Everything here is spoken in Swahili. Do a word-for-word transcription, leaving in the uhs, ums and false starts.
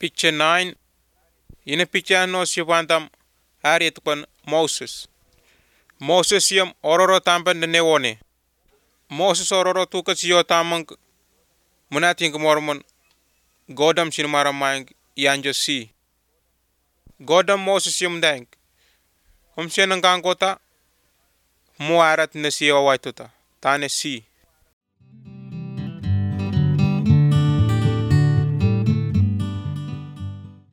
Picture nine. Ina picture no siwantam Harriet pan Moses. Moses yam ororo tampan de newone. Moses ororo tuka siyo tamang munating mormon godam sinmara mang yanjo si. Godam Moses yam dank. Hum siya ng kangkota muarat na siya waituta. Tane si.